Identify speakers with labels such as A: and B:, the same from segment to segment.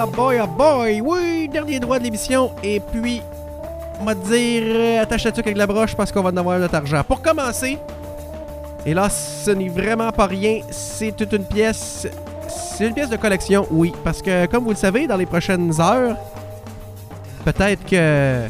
A: ah boy, ah boy. Oui, dernier droit de l'émission. Et puis, on va te dire, attache ta tuque avec la broche parce qu'on va en avoir notre argent. Pour commencer, et là, ce n'est vraiment pas rien. C'est toute une pièce. C'est une pièce de collection, oui. Parce que, comme vous le savez, dans les prochaines heures, peut-être que...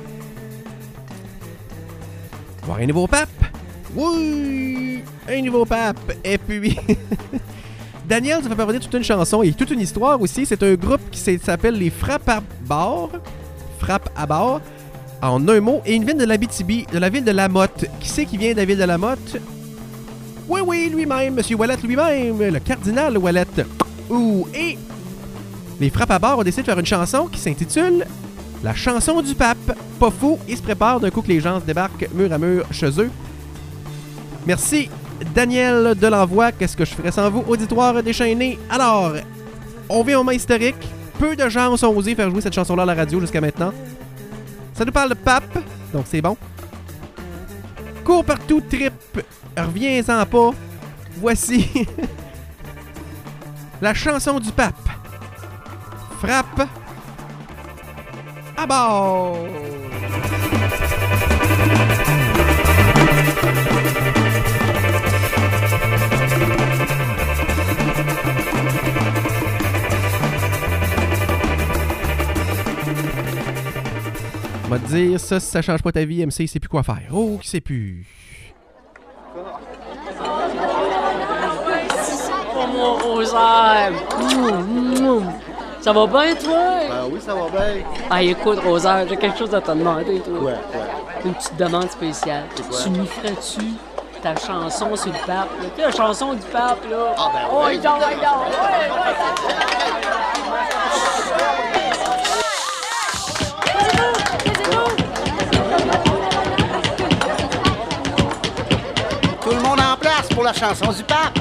A: on va avoir un nouveau pape. Oui, un nouveau pape. Et puis, Daniel nous fait parvenir toute une chanson et toute une histoire aussi. C'est un groupe qui s'appelle les Frappe à bord. Frappe à bord, en un mot. Et une ville de l'Abitibi, de la ville de Lamotte. Qui c'est qui vient de la ville de Lamotte? Oui, lui-même, Monsieur Ouellette lui-même, le cardinal Ouellette. Ouh, et les Frappe à bord ont décidé de faire une chanson qui s'intitule La chanson du pape. Pas fou, ils se préparent d'un coup que les gens se débarquent mur à mur chez eux. Merci, Daniel de l'Envoi. Qu'est-ce que je ferais sans vous, auditoire déchaîné? Alors, on vient au moment historique. Peu de gens ont osé faire jouer cette chanson-là à la radio jusqu'à maintenant. Ça nous parle de pape, donc c'est bon. Cours partout, trip. Reviens-en pas. Voici la chanson du pape. Frappe à bord. On va te dire, ça change pas ta vie, MC, il sait plus quoi faire. Oh, il sait plus.
B: Oh mon Rosaire! Ça va bien, toi?
C: Ben oui, ça va bien.
B: Ah, écoute, Rosaire, j'ai quelque chose à te demander, toi.
C: Ouais.
B: Une petite demande spéciale.
C: quoi?
B: Tu m'y ferais-tu ta chanson sur le pape? Là? Tu sais, la chanson du pape, là.
C: Ah, ben
B: Oh,
C: oui. Tout le monde en place pour la chanson du pape.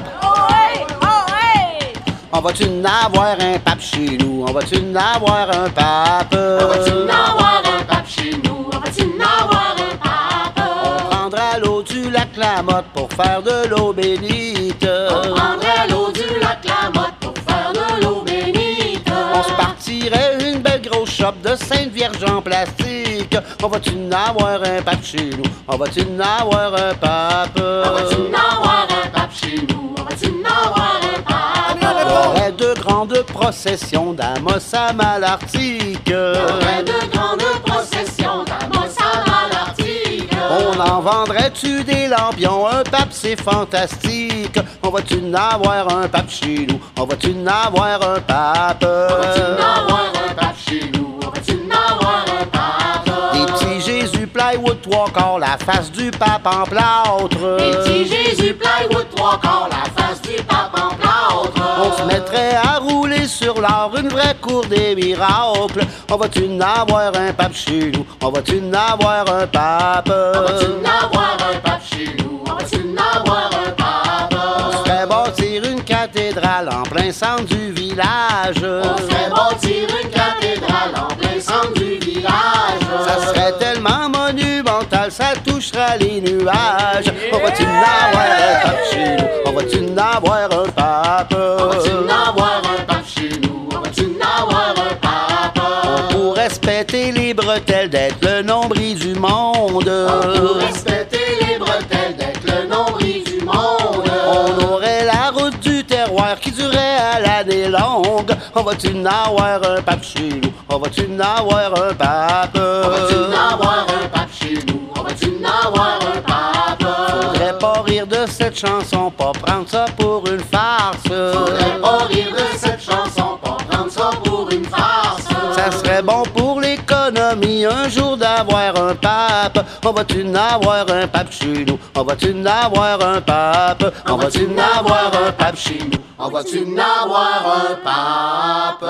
C: On va-tu en avoir un pape chez nous? On va-tu en avoir un pape?
D: On va-tu en avoir un pape chez nous? On va-tu en avoir un pape?
C: On prendra l'eau du lac Lamotte pour faire de l'eau bénite.
D: On prendrait l'eau du lac Lamotte pour faire de l'eau bénite.
C: On se partirait une belle grosse chope de Sainte Vierge en plastique. On va-tu en avoir un pape chez nous? On va-tu en avoir un pape?
D: On va-tu en avoir un pape chez nous? On va-tu en avoir un pape?
C: Il y aurait de grandes processions d'Amos à Malartic.
D: Il y aurait de grandes processions d'Amos à Malartic.
C: On en vendrait-tu des lampions? Un pape, c'est fantastique. On va-tu en avoir un pape chez nous? On va-tu en avoir un pape?
D: On va-tu en avoir un pape chez nous? On va-tu en avoir un pape?
C: Des petits Jésus plywood 3/4, la face du pape en plâtre.
D: Des petits Jésus plywood 3/4, la face du pape en plâtre.
C: On se mettrait à rouler sur l'or, une vraie cour des miracles. On va-tu en avoir un pape chez nous? On va-tu en avoir un pape?
D: On va-tu en avoir un pape chez nous? On va-tu en avoir un pape?
C: On se ferait bâtir une cathédrale en plein centre du village.
D: On ferait bâtir une cathédrale en plein centre du village.
C: Ça serait tellement monumental, ça touchera les nuages. On va-tu en avoir un pape chez nous? On va-tu en avoir un pape?
D: On va-tu en avoir un pape chez nous? On va-tu en avoir un pape?
C: On pourrait se péter les bretelles d'être le nombril du monde.
D: On pourrait se péter les bretelles d'être le nombril du monde.
C: On aurait la route du terroir qui durait à l'année longue. On va-tu en avoir un pape chez nous? On va-tu en avoir un pape?
D: On va-tu en avoir un pape chez nous? On va-tu en avoir un pape?
C: Faudrait pas rire de cette chanson, pas prendre ça pour une farce.
D: Faudrait pas rire de cette chanson, pas prendre ça pour une farce.
C: Ça serait bon pour l'économie un jour d'avoir un pape. On va-tu en avoir un pape chez nous? On va-tu en avoir un pape?
D: On va-tu en avoir un pape chez nous? On va-tu en avoir un pape?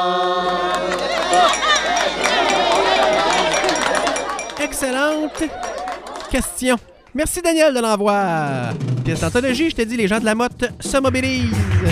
A: Excellente question. Merci Daniel de l'Envoi. Pièce d'anthologie, je t'ai dit, les gens de la motte se mobilisent.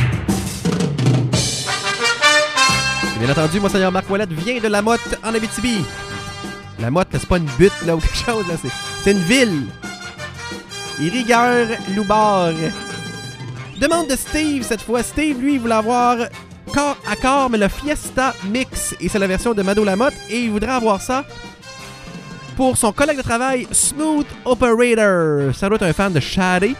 A: Bien entendu, Monseigneur Marc Ouellette vient de la Motte en Abitibi. La Motte, c'est pas une butte là ou quelque chose, là, c'est une ville. Et rigueur, Loubard. Demande de Steve cette fois. Steve, lui, il voulait avoir corps à corps, mais le Fiesta Mix. Et c'est la version de Mado Lamotte. Et il voudrait avoir ça pour son collègue de travail, Smooth Operator. Ça doit être un fan de Shady.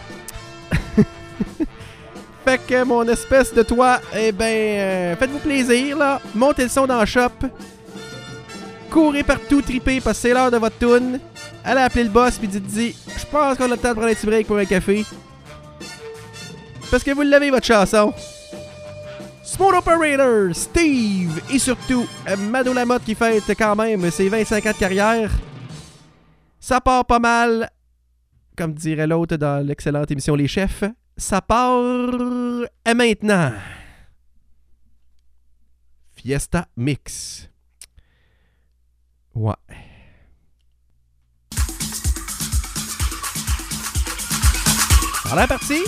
A: Fait que mon espèce de toi, eh ben, faites-vous plaisir, là. Montez le son dans le shop. Courez partout, tripez, parce que c'est l'heure de votre toune. Allez appeler le boss, puis dites-y, je pense qu'on a le temps de prendre un petit break pour un café. Parce que vous l'avez, votre chanson. Smooth Operator, Steve, et surtout, Mado Lamotte qui fête quand même ses 25 ans de carrière. Ça part pas mal, comme dirait l'autre dans l'excellente émission Les Chefs. Ça part maintenant. Fiesta Mix. Ouais. Dans la partie.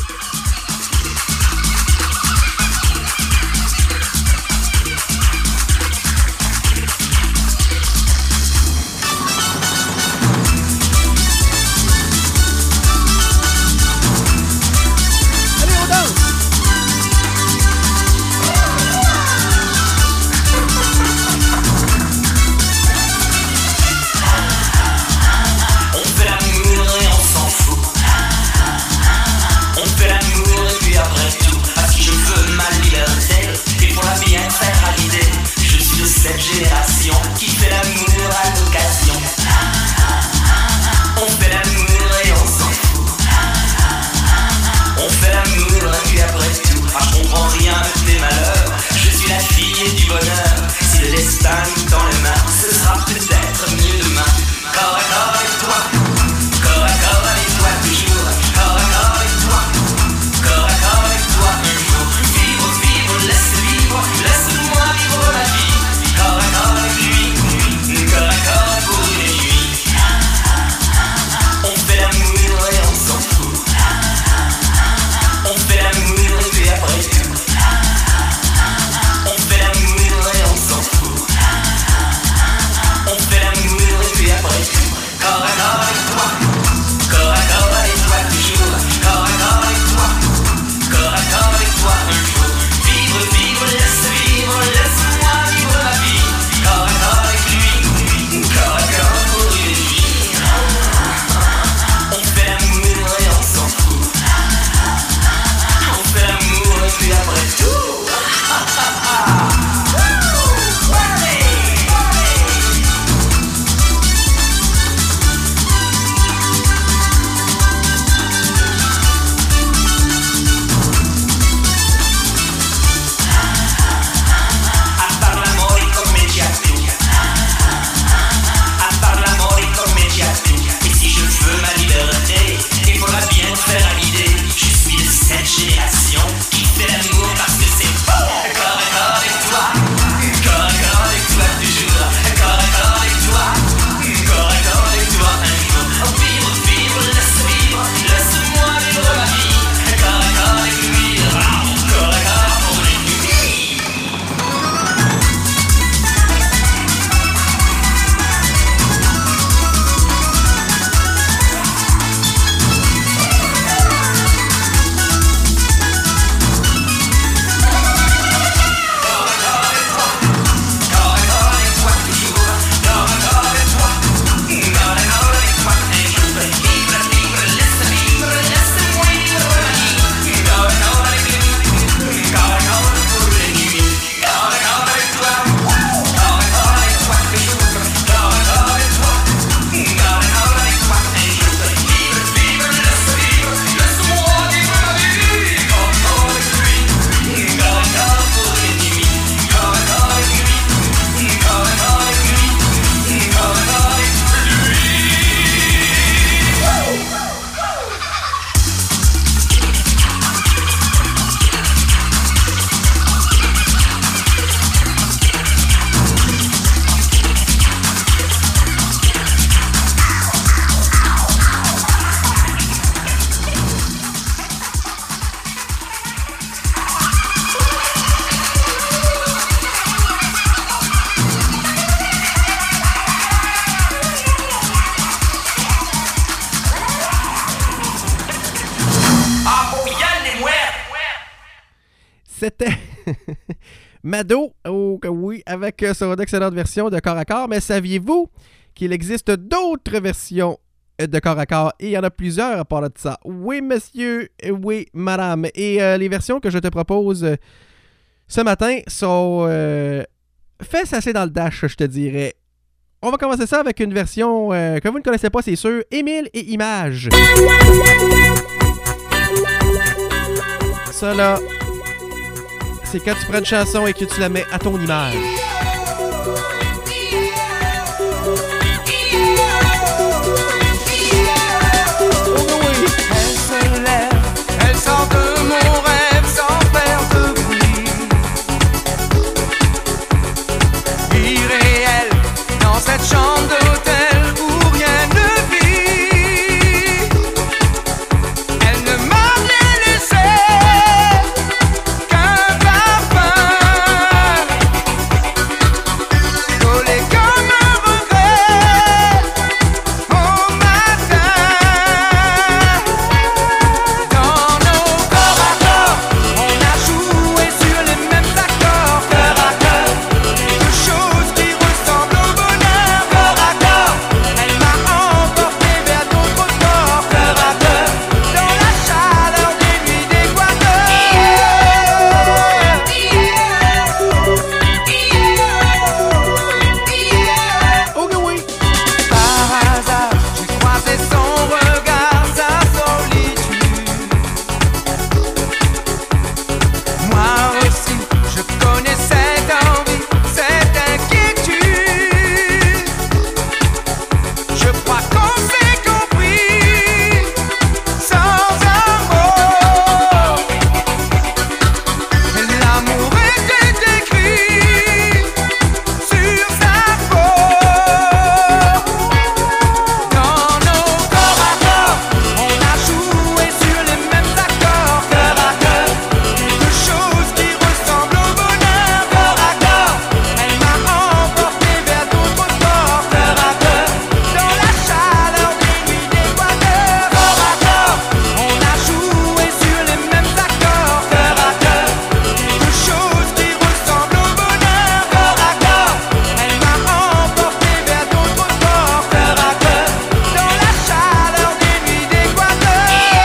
E: Cette génération qui fait l'amour à l'occasion. On fait l'amour et on s'en fout. On fait l'amour et puis après tout, je comprends rien de tes malheurs. Je suis la fille du bonheur. Si le destin nous tend les mains, ce sera peut-être mieux demain. Corps à corps avec toi, corps à corps avec toi toujours. Corps à corps avec toi, corps à corps avec toi un jour. Vivre, vivre, laisse-moi vivre la vie. Corps à corps avec lui, corps à corps pour une nuit. On fait l'amour et on s'en fout. On fait l'amour et puis après tout. On fait l'amour et on s'en fout. On fait l'amour et puis après tout. Corps à corps avec toi, corps à corps avec toi toujours. Corps à corps avec toi, corps à corps avec toi un jour. Vivre, vivre, laisse-moi vivre la vie. Corps à corps avec lui, corps à corps pour une nuit. On fait l'amour et on s'en fout. On fait l'amour et puis après tout. Cette génération qui fait l'amour parce que c'est beau. Corps à corps avec toi, corps à corps avec toi toujours. Corps à corps avec toi, corps à corps avec toi un jour. Vivre, vivre, laisse-moi vivre ma vie. Corps à corps avec lui, corps à corps pour les nuits.
A: C'était Mado, oh oui, avec son excellente version de corps à corps. Mais saviez-vous qu'il existe d'autres versions de corps à corps? Et il y en a plusieurs à part de ça. Oui, monsieur, oui, madame. Et les versions que je te propose ce matin sont fesses assez dans le dash, je te dirais. On va commencer ça avec une version que vous ne connaissez pas, c'est sûr. Émile et Images. Ça là, c'est quand tu prends une chanson et que tu la mets à ton image.
F: Elle se lève, elle sort de mon rêve sans faire de bruit. Irréel dans cette chambre d'hôtel où rien ne vit. Elle ne m'a rien laissé qu'un parfum collé comme un regret au matin. Dans nos corps à corps, on a joué sur les mêmes accords. Cœur à cœur, quelque chose qui ressemble au bonheur. Corps à corps, elle m'a emporté vers d'autres corps. Cœur à cœur, dans la chaleur des nuits d'Équateur.
A: Ok, oui.
F: Par hasard, j'ai croisé son regard, sa solitude. Moi aussi, je connais cette envie, cette inquiétude. Je crois qu'on s'est compris sans un mot. L'amour était écrit sur sa peau. Dans nos corps à corps, on a joué sur les mêmes accords. Cœur à cœur, quelque chose qui ressemble au bonheur. Corps à corps, elle m'a emporté vers d'autres corps. Cœur à cœur, dans la chaleur des nuits d'Équateur. Corps à corps, on a joué sur les mêmes accords. Cœur à cœur, quelque chose qui ressemble au bonheur. Corps à corps, elle m'a emporté vers d'autres corps. Cœur à cœur, dans la chaleur des nuits d'Équateur.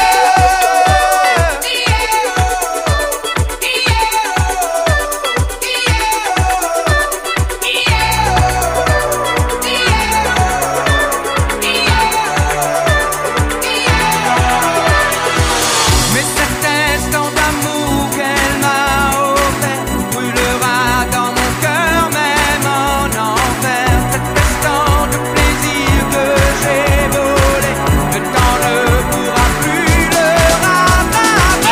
F: Mais cet instant d'amour qu'elle m'a offert brûlera dans mon cœur, même en enfer. Cet instant de plaisir que j'ai volé, le temps ne pourra plus le rattraper.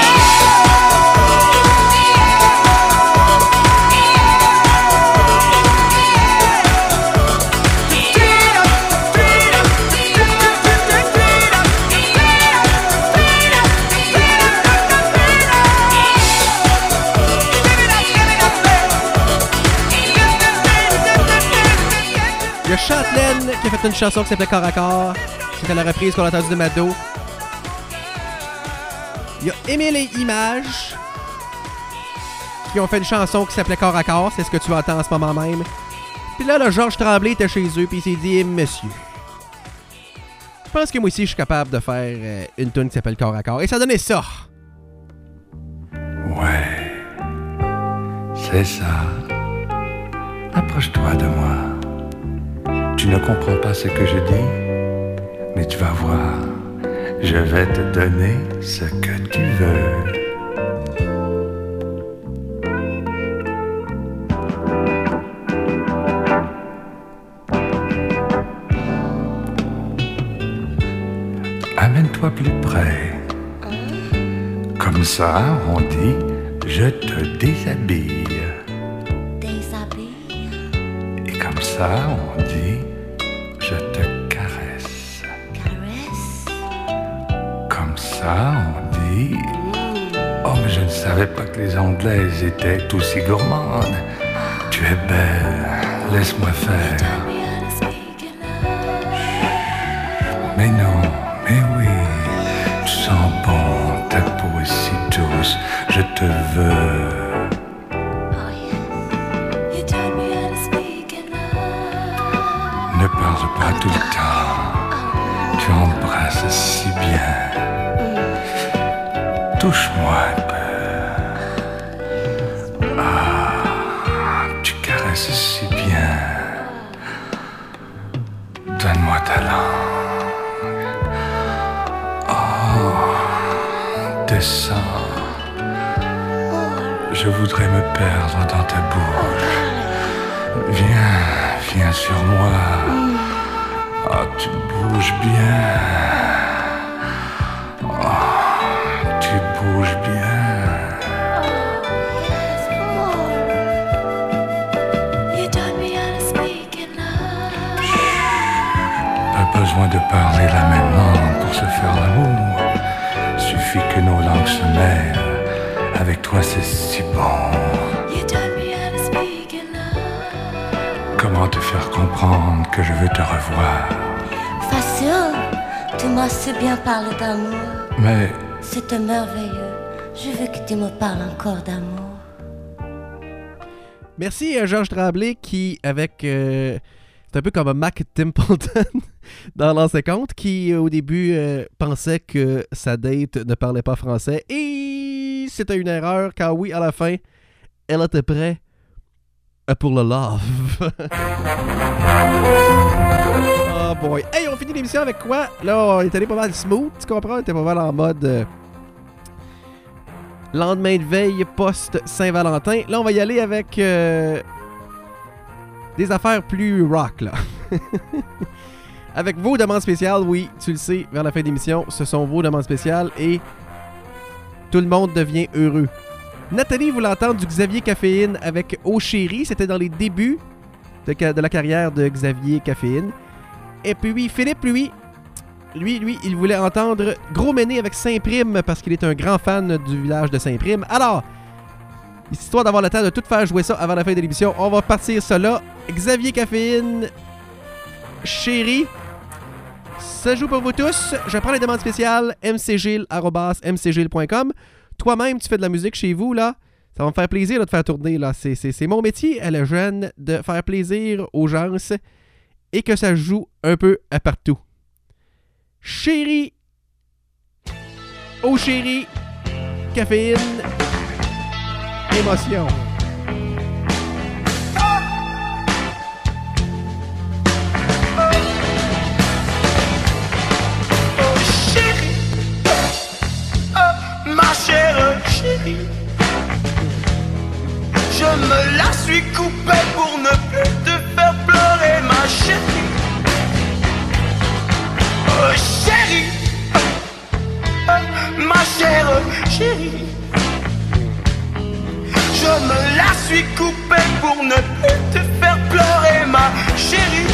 A: Il y a Châtelaine qui a fait une chanson qui s'appelait Corps à corps. C'était la reprise qu'on a entendue de Mado. Il y a Émile et Images qui ont fait une chanson qui s'appelait Corps à corps. C'est ce que tu entends en ce moment même. Puis là, le Georges Tremblay était chez eux puis il s'est dit « Monsieur, je pense que moi aussi, je suis capable de faire une tune qui s'appelle Corps à corps. » Et ça donnait ça.
G: Ouais, c'est ça. Approche-toi de moi. Tu ne comprends pas ce que je dis, mais tu vas voir. Je vais te donner ce que tu veux. Amène-toi plus près. Comme ça, on dit, je te déshabille. Et comme ça, on dit, je te caresse. Comme ça, on dit, oh, mais je ne savais pas que les Anglaises étaient aussi gourmandes. Tu es belle, laisse-moi faire. Mais non, mais oui, tu sens bon, ta peau est si douce, je te veux. touche-moi un peu. Tu caresses si bien. Donne-moi ta langue. Descends. Je voudrais me perdre dans ta bouche. Viens sur moi. Tu bouges bien. Tu bouges bien. Pas besoin de parler la même langue pour se faire l'amour. Suffit que nos langues se mêlent. Avec toi c'est si bon. Comment te faire comprendre que je veux te revoir?
H: Facile, tu m'as si bien parlé d'amour.
G: Mais
H: c'était merveilleux. Je veux que tu me parles encore d'amour.
A: Merci à Georges Tremblay qui, avec... c'est un peu comme Mac Templeton dans l'ancien compte, qui au début pensait que sa date ne parlait pas français. Et c'était une erreur, car oui, à la fin, elle était prête pour le love. Oh boy. Hey, on finit l'émission avec quoi? Là, on est allé pas mal smooth, tu comprends? On était pas mal en mode lendemain de veille post-Saint-Valentin. Là, on va y aller avec des affaires plus rock, là. Avec vos demandes spéciales, oui, tu le sais, vers la fin de l'émission, ce sont vos demandes spéciales et tout le monde devient heureux. Nathalie voulait entendre du Xavier Caféine avec Oh Chérie. C'était dans les débuts de la carrière de Xavier Caféine. Et puis Philippe, lui, il voulait entendre Gros Méné avec Saint-Prime parce qu'il est un grand fan du village de Saint-Prime. Alors, histoire d'avoir le temps de tout faire jouer ça avant la fin de l'émission, on va partir ça là. Xavier Caféine, Chérie. Ça joue pour vous tous. Je prends les demandes spéciales mcgil@mcgil.com. Toi-même, tu fais de la musique chez vous, là. Ça va me faire plaisir de te faire tourner, là. C'est mon métier, à la jeune, de faire plaisir aux gens et que ça joue un peu à partout. Chérie. Oh chérie. Caféine. Émotion.
F: Ma chère chérie, je me la suis coupée pour ne plus te faire pleurer, ma chérie. Oh chérie, ma chère chérie, je me la suis coupée pour ne plus te faire pleurer, ma chérie.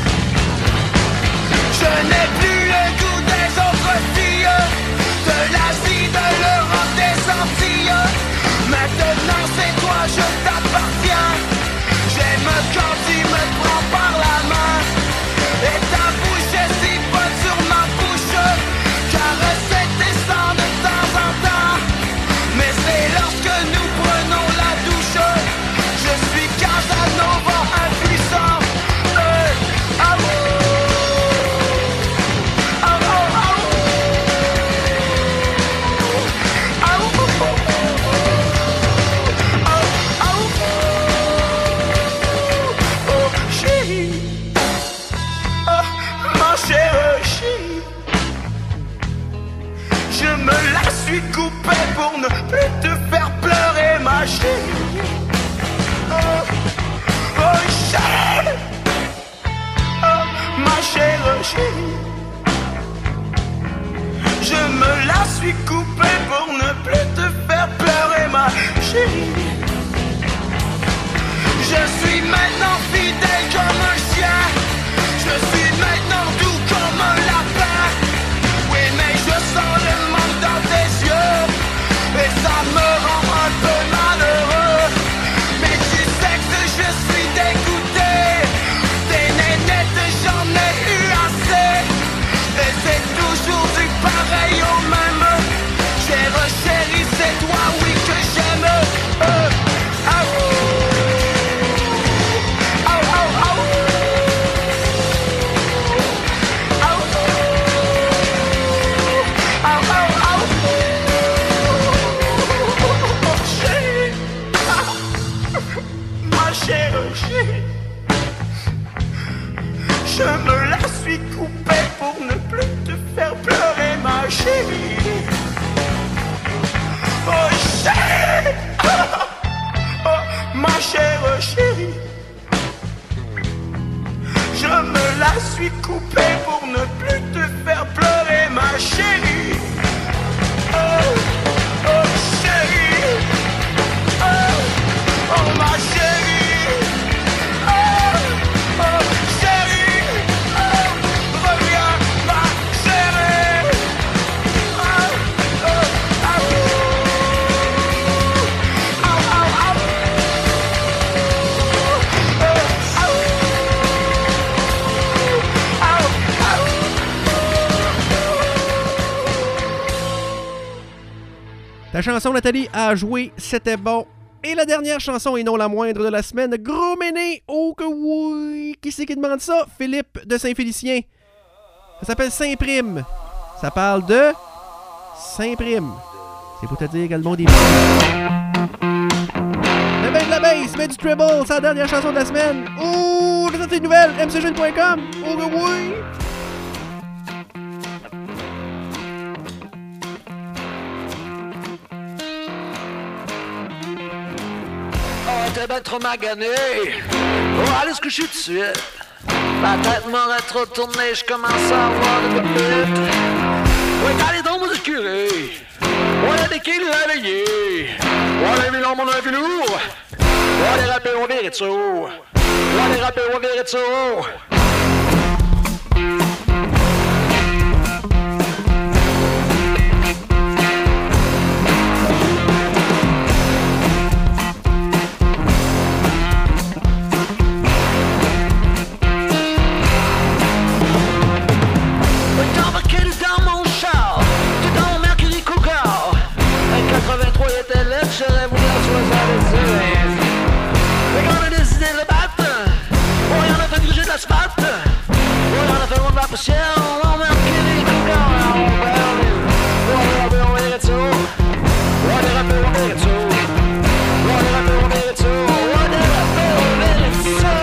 F: Je n'ai plus le goût des autres filles, de l'Asie, de l'Europe, des Antilles. Maintenant c'est toi, je t'appartiens. J'aime quand tu me prends par la main et ta bouche est si bonne sur ma bouche. Caresser tes seins de temps en temps, mais c'est lorsque nous prenons la douche. Je suis Casanova impuissant. Coupé pour ne plus te faire pleurer, ma chérie. Oh chérie, ma chère chérie. Je me la suis coupée pour ne plus te faire pleurer, ma chérie. Je suis maintenant fidèle comme un chien. Je suis maintenant doux comme un lapin. Oui, mais je sens le manque dans tes yeux et ça me rend un peu malheureux. Mais tu sais que je suis dégoûté. Des nénettes, j'en ai eu assez. Et c'est toujours du pareil au même. Chère chérie, c'est toi, oui, que j'aime. Ah oh, ah Ma chère chérie, je me la suis coupée pour ne plus te faire pleurer, ma chérie. Oh, oh chérie, oh, oh ma chérie, oh, oh chérie, oh, reviens ma chérie. Oh, oh, oh, oh, oh, oh.
A: Ta chanson, Nathalie, a joué, c'était bon. Et la dernière chanson, et non la moindre de la semaine, Gros Méné, oh que oui! Qui c'est qui demande ça? Philippe de Saint-Félicien. Ça s'appelle Saint-Prime. Ça parle de Saint-Prime. C'est pour te dire que le monde est... Mais ben de la bass, mais du treble, c'est la dernière chanson de la semaine. Oh, les autres nouvelles, mcjeune.com. Oh que oui!
I: Oh, t'es ben trop magané. Oh, allez se coucher tout de suite. Ma tête m'aurait trop tourné, je commence à avoir de minutes. Ouais, allez donc vous curé. On a des kills réveillés. On a mis l'homme, on a vu lourd. On les rappels, on verrait de ça. On les rappels, on verrait de ça. J'aurais voulu en 70. Mais on a décidé de le battre. Oh, y'en a fait gruger de l'asphalte. Oh, y'en a fait loin de la poussière. On met un pied des cougars. On perd les... On est rappelé, on verrait de ça. On est rappelé, on verrait de ça. On est rappelé, on verrait de ça. On est rappelé, on verrait de ça.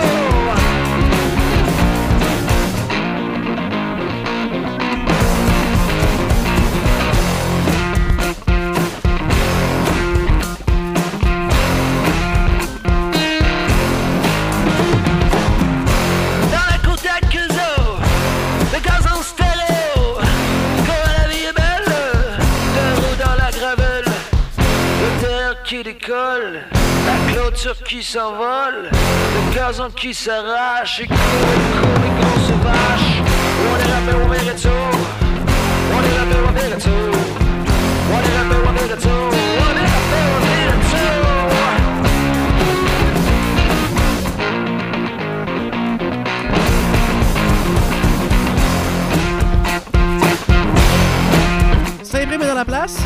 I: Qui décolle, la clôture qui s'envole, le gazon qui s'arrache et coule les grosses vaches. On est rappelé, on verrait de ça. On est rappelé, on verrait de ça. On est rappelé, on verrait de ça. On est rappelé, on verrait de ça.
A: Saint-Prime est dans la place.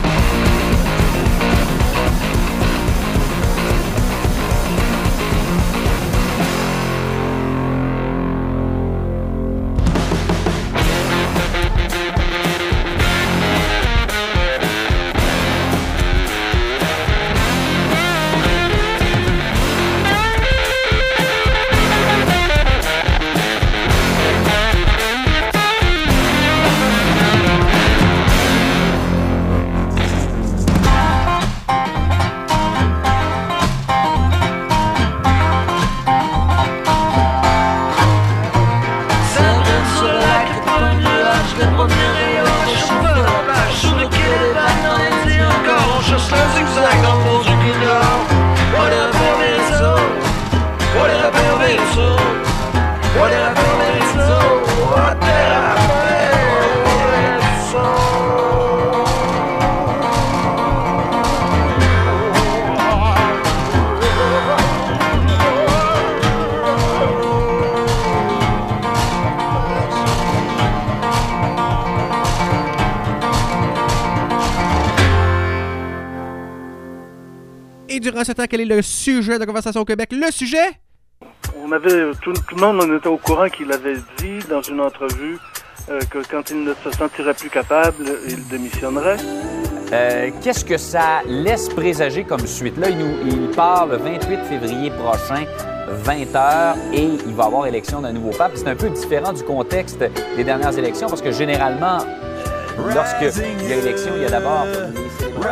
A: Durant ce temps, quel est le sujet de Conversation au Québec? Le sujet?
J: On avait, tout le monde on était au courant qu'il avait dit dans une entrevue que quand il ne se sentirait plus capable, il démissionnerait.
K: Qu'est-ce que ça laisse présager comme suite? Là, il part le 28 février prochain, 20h, et il va y avoir élection d'un nouveau pape. C'est un peu différent du contexte des dernières élections parce que généralement, Lorsqu'il y a élection, il y a d'abord les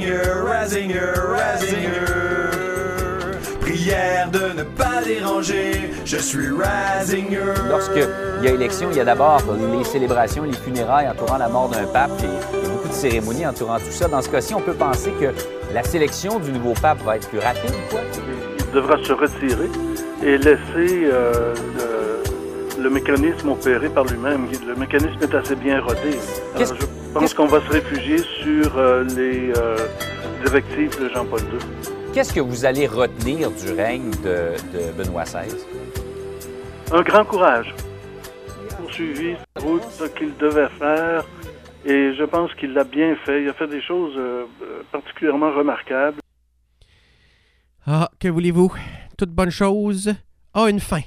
L: prière de ne pas déranger, je suis Razinger.
K: Lorsqu'il y a élection, il y a d'abord les célébrations, les funérailles entourant la mort d'un pape et beaucoup de cérémonies entourant tout ça. Dans ce cas-ci, on peut penser que la sélection du nouveau pape va être plus rapide, quoi.
J: Il devra se retirer et laisser le mécanisme opérer par lui-même. Le mécanisme est assez bien rodé. Alors, je pense qu'on va se réfugier sur les directives de Jean-Paul II.
K: Qu'est-ce que vous allez retenir du règne de Benoît XVI?
J: Un grand courage. Il a poursuivi sa route, ce qu'il devait faire, et je pense qu'il l'a bien fait. Il a fait des choses particulièrement remarquables.
A: Ah, que voulez-vous? Toute bonne chose a une fin.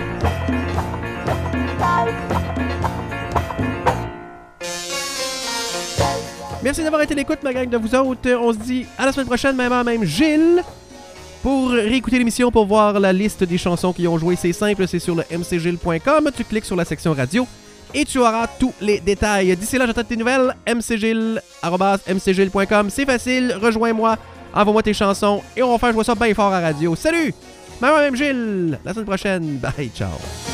A: Merci d'avoir été à l'écoute, ma gang de vous autres. On se dit à la semaine prochaine, même heure, même Gilles. Pour réécouter l'émission, pour voir la liste des chansons qui ont joué, c'est simple, c'est sur le mcgilles.com. Tu cliques sur la section radio et tu auras tous les détails. D'ici là, j'attends tes nouvelles. mcgilles@mcgilles.com. C'est facile, rejoins-moi, envoie-moi tes chansons et on va faire jouer ça bien fort à radio. Salut! Même heure, même Gilles. La semaine prochaine. Bye, ciao.